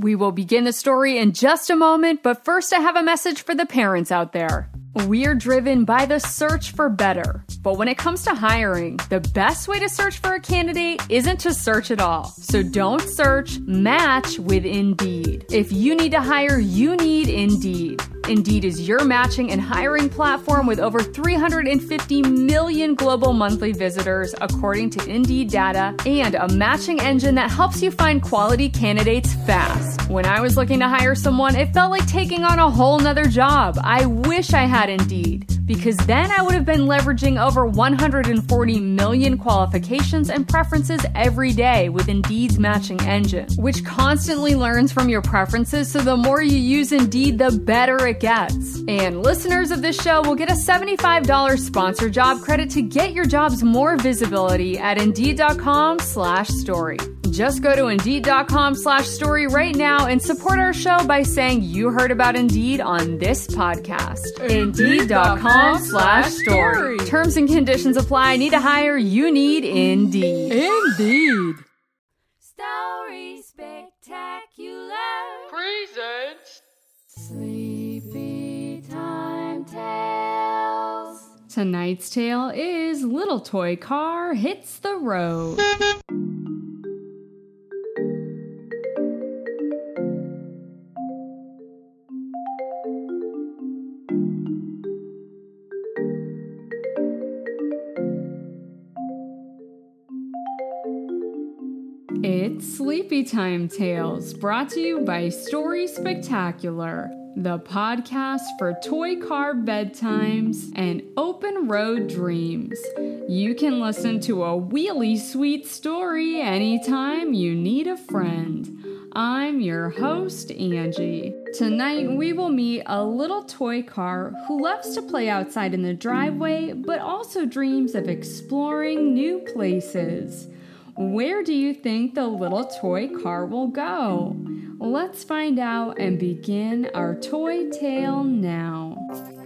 We will begin the story in just a moment, but first I have a message for the parents out there. We're driven by the search for better. But when it comes to hiring, the best way to search for a candidate isn't to search at all. So don't search, match with Indeed. If you need to hire, you need Indeed. Indeed is your matching and hiring platform with over 350 million global monthly visitors, according to Indeed data, and a matching engine that helps you find quality candidates fast. When I was looking to hire someone, it felt like taking on a whole nother job. I wish I had Indeed, because then I would have been leveraging over 140 million qualifications and preferences every day with Indeed's matching engine, which constantly learns from your preferences, so the more you use Indeed, the better it gets. And listeners of this show will get a $75 sponsor job credit to get your jobs more visibility at Indeed.com/story. Just go to Indeed.com/story right now and support our show by saying you heard about Indeed on this podcast. Indeed.com/story. Terms and conditions apply. Need to hire? You need Indeed. Indeed. Story Spectacular presents Sleepy Time Tales. Tonight's tale is Little Toy Car Hits the Road. It's Sleepy Time Tales, brought to you by Story Spectacular, the podcast for toy car bedtimes and open road dreams. You can listen to a really sweet story anytime you need a friend. I'm your host, Angie. Tonight, we will meet a little toy car who loves to play outside in the driveway, but also dreams of exploring new places. Where do you think the little toy car will go? Let's find out and begin our toy tale now.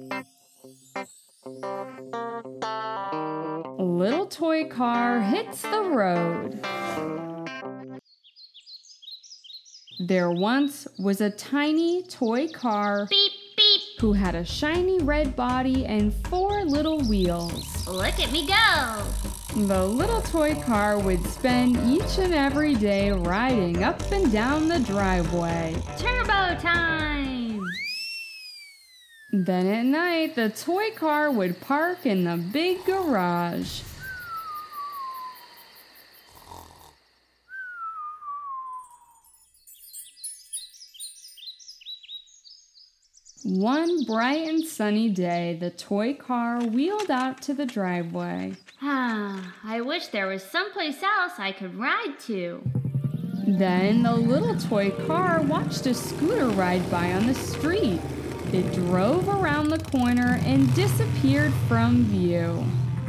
Little Toy Car Hits the Road. There once was a tiny toy car Beep, beep. who had a shiny red body and 4 little wheels. Look at me go. The little toy car would spend each and every day riding up and down the driveway. Turbo time. Then at night, the toy car would park in the big garage. One bright and sunny day, the toy car wheeled out to the driveway. I wish there was someplace else I could ride to. Then the little toy car watched a scooter ride by on the street. It drove around the corner and disappeared from view.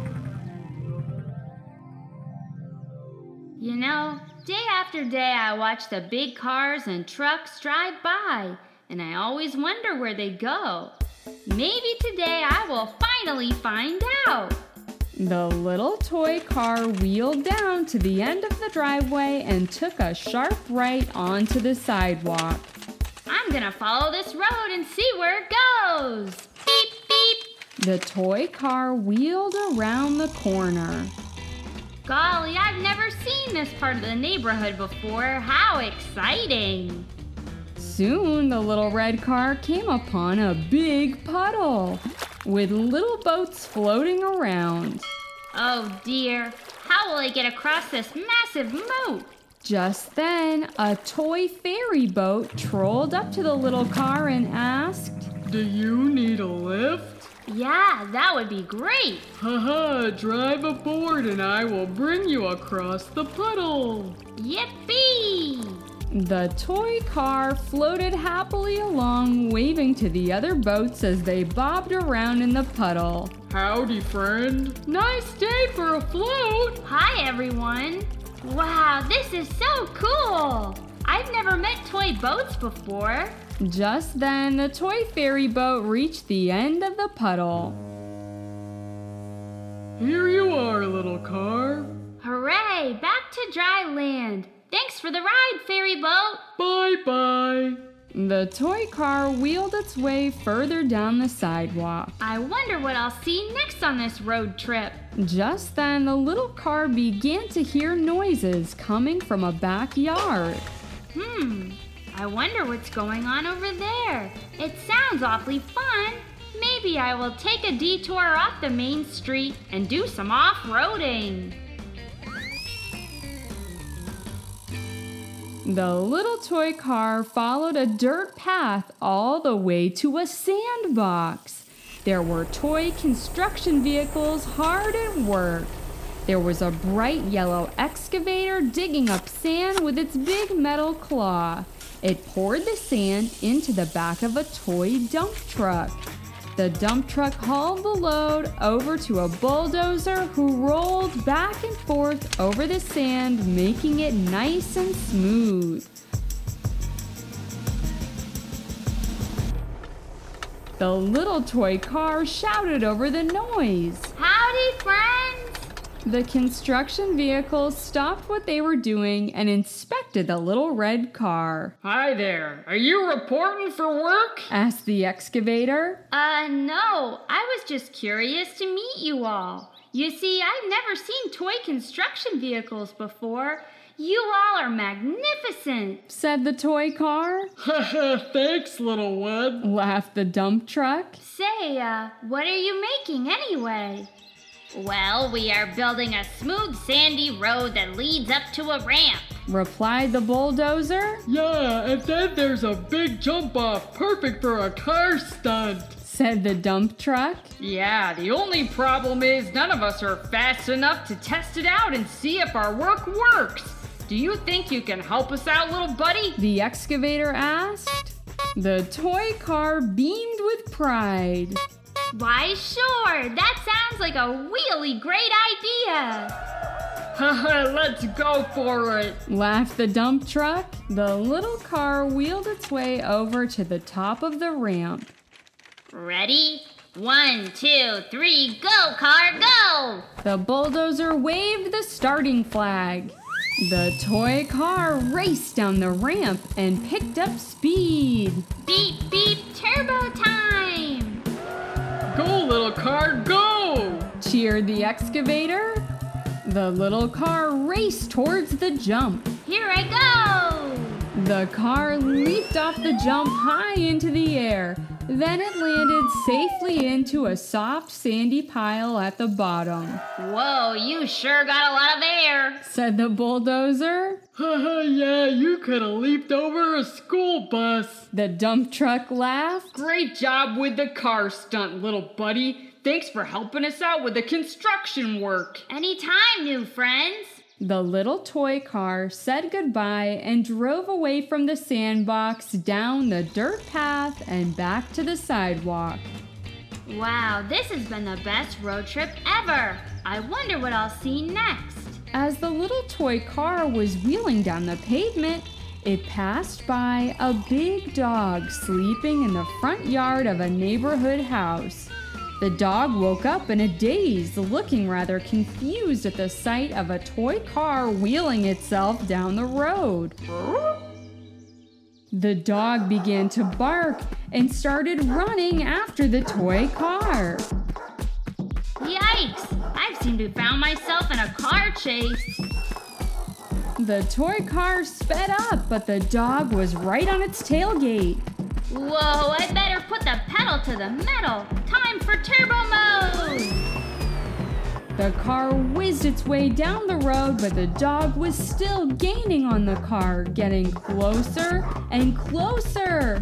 You know, day after day I watch the big cars and trucks drive by, and I always wonder where they go. Maybe today I will finally find out. The little toy car wheeled down to the end of the driveway and took a sharp right onto the sidewalk. I'm gonna follow this road and see where it goes. Beep, beep. The toy car wheeled around the corner. Golly, I've never seen this part of the neighborhood before. How exciting! Soon the little red car came upon a big puddle with little boats floating around. Oh dear, how will I get across this massive moat? Just then, a toy ferry boat trolled up to the little car and asked, Do you need a lift? Yeah, that would be great. Haha, drive aboard and I will bring you across the puddle. Yippee! The toy car floated happily along, waving to the other boats as they bobbed around in the puddle. Howdy, friend. Nice day for a float. Hi, everyone. Wow, this is so cool. I've never met toy boats before. Just then, the toy ferry boat reached the end of the puddle. Here you are, little car. Hooray, back to dry land. Thanks for the ride, ferry boat. Bye-bye. The toy car wheeled its way further down the sidewalk. I wonder what I'll see next on this road trip. Just then, the little car began to hear noises coming from a backyard. I wonder what's going on over there. It sounds awfully fun. Maybe I will take a detour off the main street and do some off-roading. The little toy car followed a dirt path all the way to a sandbox. There were toy construction vehicles hard at work. There was a bright yellow excavator digging up sand with its big metal claw. It poured the sand into the back of a toy dump truck. The dump truck hauled the load over to a bulldozer who rolled back and forth over the sand, making it nice and smooth. The little toy car shouted over the noise. Howdy, friends! The construction vehicles stopped what they were doing and inspected the little red car. Hi there. Are you reporting for work? Asked the excavator. No. I was just curious to meet you all. You see, I've never seen toy construction vehicles before. You all are magnificent, Said the toy car. Thanks, little one. Laughed the dump truck. Say, what are you making anyway? Well, we are building a smooth sandy road that leads up to a ramp. Replied the bulldozer. Yeah, and then there's a big jump off, perfect for a car stunt. Said the dump truck. Yeah, the only problem is none of us are fast enough to test it out and see if our work works. Do you think you can help us out, little buddy? The excavator asked. The toy car beamed with pride. Why, sure. That sounds like a really great idea. Haha, let's go for it. Laughed the dump truck. The little car wheeled its way over to the top of the ramp. Ready? 1, 2, 3, go, car, go! The bulldozer waved the starting flag. The toy car raced down the ramp and picked up speed. Beep, beep, turbo time! Go, little car, go! Cheered the excavator. The little car raced towards the jump. Here I go! The car leaped off the jump high into the air. Then it landed safely into a soft, sandy pile at the bottom. Whoa, you sure got a lot of air. Said the bulldozer. Yeah, you could have leaped over a school bus. The dump truck laughed. Great job with the car stunt, little buddy. Thanks for helping us out with the construction work. Anytime, new friends. The little toy car said goodbye and drove away from the sandbox down the dirt path and back to the sidewalk. Wow, this has been the best road trip ever. I wonder what I'll see next. As the little toy car was wheeling down the pavement, it passed by a big dog sleeping in the front yard of a neighborhood house. The dog woke up in a daze, looking rather confused at the sight of a toy car wheeling itself down the road. The dog began to bark and started running after the toy car. Yikes! I seem to have found myself in a car chase. The toy car sped up, but the dog was right on its tailgate. Whoa, I better put the pedal to the metal. Time for turbo mode! The car whizzed its way down the road, but the dog was still gaining on the car, getting closer and closer.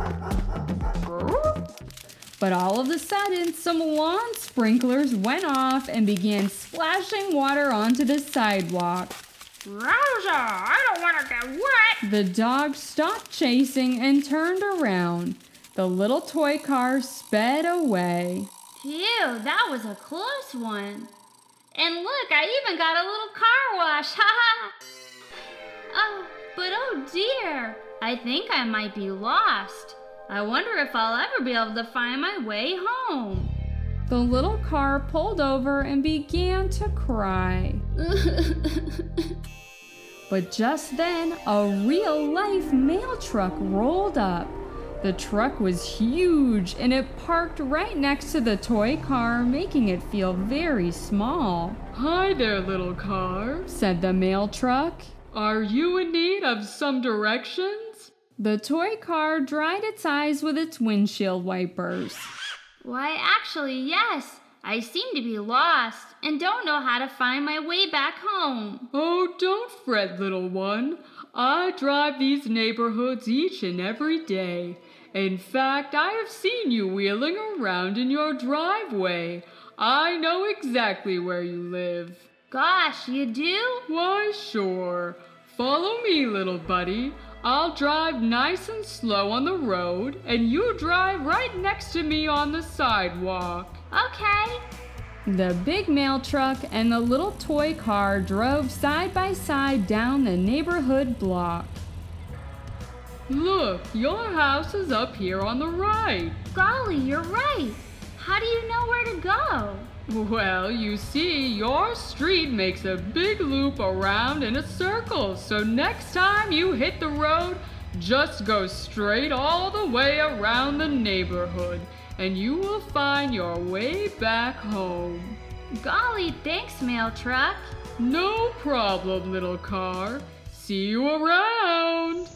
But all of a sudden, some lawn sprinklers went off and began splashing water onto the sidewalk. Rouser, I don't want to get wet. The dog stopped chasing and turned around. The little toy car sped away. Phew, that was a close one. And look, I even got a little car wash, haha! Oh, but oh dear, I think I might be lost. I wonder if I'll ever be able to find my way home. The little car pulled over and began to cry. But just then, a real-life mail truck rolled up. The truck was huge, and it parked right next to the toy car, making it feel very small. "Hi there, little car," said the mail truck. "Are you in need of some directions?" The toy car dried its eyes with its windshield wipers. Why, actually, yes. I seem to be lost and don't know how to find my way back home. "Oh, don't fret, little one. I drive these neighborhoods each and every day. In fact, I have seen you wheeling around in your driveway. I know exactly where you live." Gosh, you do? "Why, sure. Follow me, little buddy. I'll drive nice and slow on the road, and you drive right next to me on the sidewalk." Okay. The big mail truck and the little toy car drove side by side down the neighborhood block. "Look, your house is up here on the right." Golly, you're right. How do you know where to go? "Well, you see, your street makes a big loop around in a circle, so next time you hit the road, just go straight all the way around the neighborhood, and you will find your way back home." Golly, thanks, mail truck. "No problem, little car. See you around."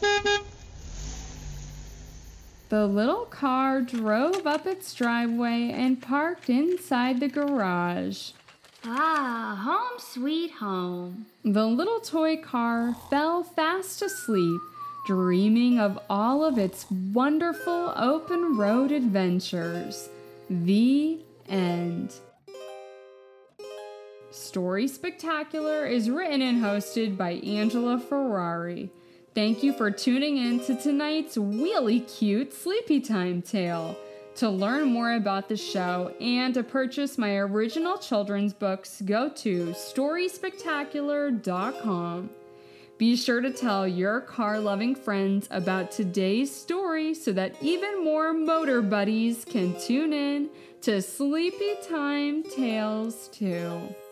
The little car drove up its driveway and parked inside the garage. Ah, home sweet home. The little toy car fell fast asleep, dreaming of all of its wonderful open road adventures. The end. Story Spectacular is written and hosted by Angela Ferrari. Thank you for tuning in to tonight's really cute Sleepy Time tale. To learn more about the show and to purchase my original children's books, go to StorySpectacular.com. Be sure to tell your car-loving friends about today's story so that even more motor buddies can tune in to Sleepy Time Tales too.